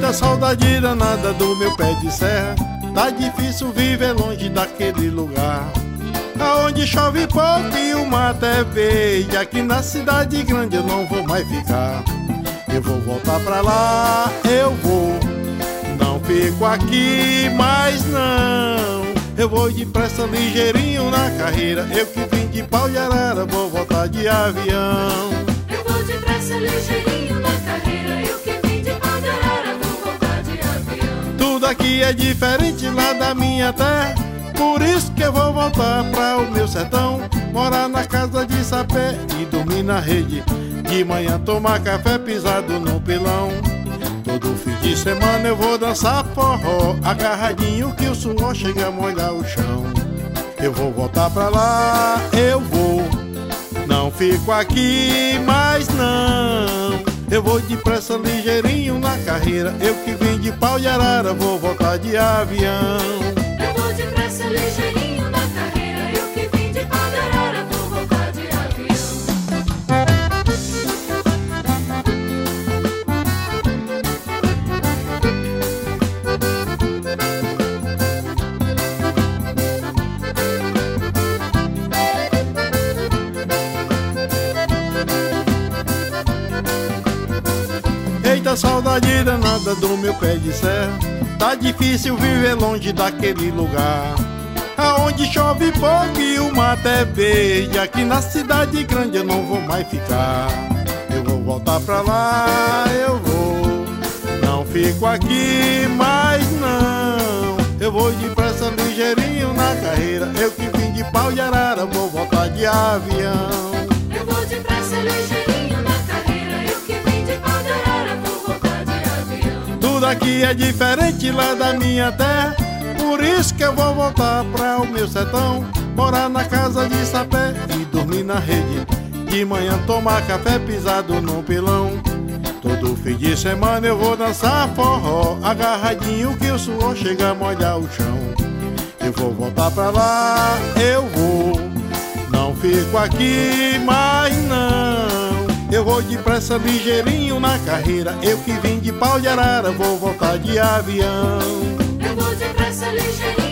Eita, saudade danada do meu pé de serra, tá difícil viver longe daquele lugar aonde chove pouco e o mato é verde. Aqui na cidade grande eu não vou mais ficar. Eu vou voltar pra lá, eu vou. Não fico aqui mais não. Eu vou depressa ligeirinho na carreira. Eu que vim de pau de arara, vou voltar de avião. Eu vou depressa ligeirinho na carreira. Eu que vim de pau de arara, vou voltar de avião. Tudo aqui é diferente lá da minha terra, por isso que eu vou voltar pra o meu sertão. Morar na casa de sapé e dormir na rede. De manhã tomar café pisado no pilão. Todo fim de semana eu vou dançar forró, agarradinho que o suor chega a molhar o chão. Eu vou voltar pra lá, eu vou. Não fico aqui mais não. Eu vou depressa ligeirinho na carreira. Eu que vim de pau de arara, vou voltar de avião. Eu vou depressa ligeirinho na carreira. Eu que vim de pau de arara, vou voltar de avião. Eita, saudade danada do meu pé de serra, tá difícil viver longe daquele lugar aonde chove pouco e o mato é verde. Aqui na cidade grande eu não vou mais ficar. Eu vou voltar pra lá, eu vou. Não fico aqui mais não. Eu vou depressa ligeirinho na carreira. Eu que vim de pau de arara, vou voltar de avião. Eu vou depressa ligeirinho na carreira. Eu que vim de pau de arara, vou voltar de avião. Tudo aqui é diferente lá da minha terra, por isso que eu vou voltar pra o meu sertão. Morar na casa de sapé e dormir na rede. De manhã tomar café pisado no pilão. Todo fim de semana eu vou dançar forró, agarradinho que o suor chega a molhar o chão. Eu vou voltar pra lá, eu vou. Não fico aqui mais não. Eu vou depressa ligeirinho na carreira. Eu que vim de pau de arara, vou voltar de avião. Eu vou depressa ligeirinho